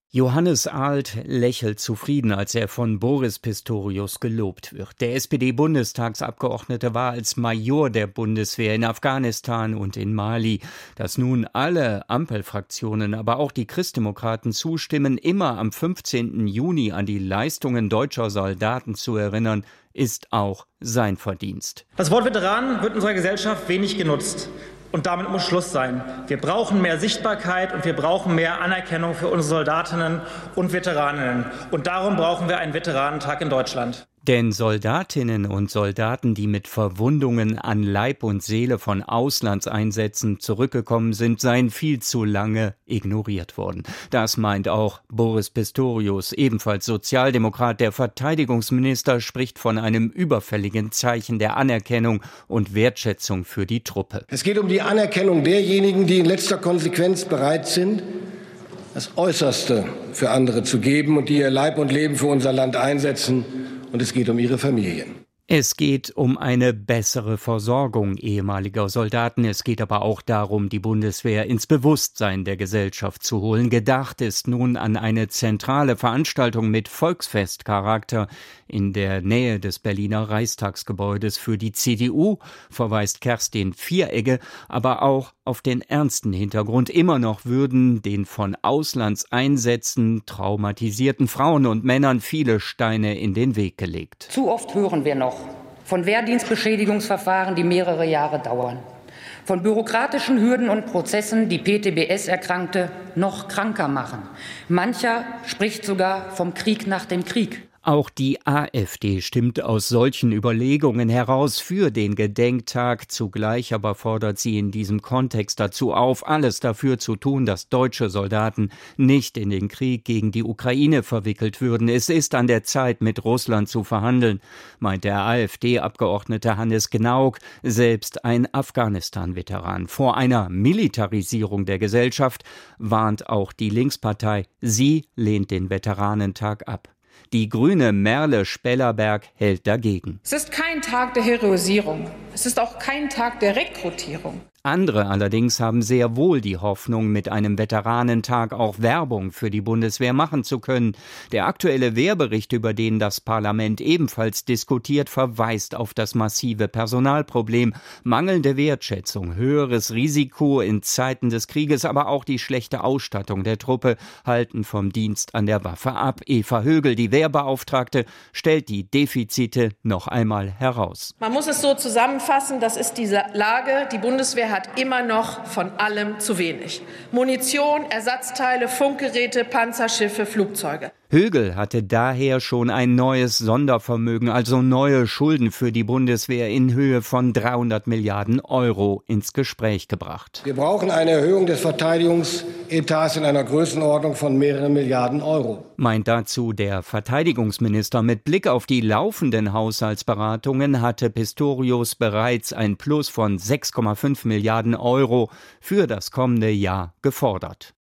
Johannes Ahlt lächelt zufrieden, als er von Boris Pistorius gelobt wird. Der SPD-Bundestagsabgeordnete war als Major der Bundeswehr in Afghanistan und in Mali. Dass nun alle Ampelfraktionen, aber auch die Christdemokraten zustimmen, immer am 15. Juni an die Leistungen deutscher Soldaten zu erinnern, ist auch sein Verdienst. Das Wort Veteran wird in unserer Gesellschaft wenig genutzt. Und damit muss Schluss sein. Wir brauchen mehr Sichtbarkeit und wir brauchen mehr Anerkennung für unsere Soldatinnen und Veteraninnen. Und darum brauchen wir einen Veteranentag in Deutschland. Denn Soldatinnen und Soldaten, die mit Verwundungen an Leib und Seele von Auslandseinsätzen zurückgekommen sind, seien viel zu lange ignoriert worden. Das meint auch Boris Pistorius, ebenfalls Sozialdemokrat. Der Verteidigungsminister spricht von einem überfälligen Zeichen der Anerkennung und Wertschätzung für die Truppe. Es geht um die Anerkennung derjenigen, die in letzter Konsequenz bereit sind, das Äußerste für andere zu geben und die ihr Leib und Leben für unser Land einsetzen. Und es geht um ihre Familien. Es geht um eine bessere Versorgung ehemaliger Soldaten. Es geht aber auch darum, die Bundeswehr ins Bewusstsein der Gesellschaft zu holen. Gedacht ist nun an eine zentrale Veranstaltung mit Volksfestcharakter in der Nähe des Berliner Reichstagsgebäudes. Für die CDU verweist Kerstin Vieregge aber auch auf den ernsten Hintergrund. Immer noch würden den von Auslandseinsätzen traumatisierten Frauen und Männern viele Steine in den Weg gelegt. Zu oft hören wir noch von Wehrdienstbeschädigungsverfahren, die mehrere Jahre dauern. Von bürokratischen Hürden und Prozessen, die PTBS-Erkrankte noch kranker machen. Mancher spricht sogar vom Krieg nach dem Krieg. Auch die AfD stimmt aus solchen Überlegungen heraus für den Gedenktag. Zugleich aber fordert sie in diesem Kontext dazu auf, alles dafür zu tun, dass deutsche Soldaten nicht in den Krieg gegen die Ukraine verwickelt würden. Es ist an der Zeit, mit Russland zu verhandeln, meint der AfD-Abgeordnete Hannes Gnauk, selbst ein Afghanistan-Veteran. Vor einer Militarisierung der Gesellschaft warnt auch die Linkspartei. Sie lehnt den Veteranentag ab. Die grüne Merle Spellerberg hält dagegen. Es ist kein Tag der Heroisierung. Es ist auch kein Tag der Rekrutierung. Andere allerdings haben sehr wohl die Hoffnung, mit einem Veteranentag auch Werbung für die Bundeswehr machen zu können. Der aktuelle Wehrbericht, über den das Parlament ebenfalls diskutiert, verweist auf das massive Personalproblem, mangelnde Wertschätzung, höheres Risiko in Zeiten des Krieges, aber auch die schlechte Ausstattung der Truppe halten vom Dienst an der Waffe ab. Eva Högel, die Wehrbeauftragte, stellt die Defizite noch einmal heraus. Man muss es so zusammenfassen, das ist diese Lage, die Bundeswehr hat immer noch von allem zu wenig. Munition, Ersatzteile, Funkgeräte, Panzerschiffe, Flugzeuge. Högel hatte daher schon ein neues Sondervermögen, also neue Schulden für die Bundeswehr in Höhe von 300 Milliarden Euro ins Gespräch gebracht. Wir brauchen eine Erhöhung des Verteidigungsetats in einer Größenordnung von mehreren Milliarden Euro. Meint dazu der Verteidigungsminister. Mit Blick auf die laufenden Haushaltsberatungen hatte Pistorius bereits ein Plus von 6,5 Milliarden Euro für das kommende Jahr gefordert.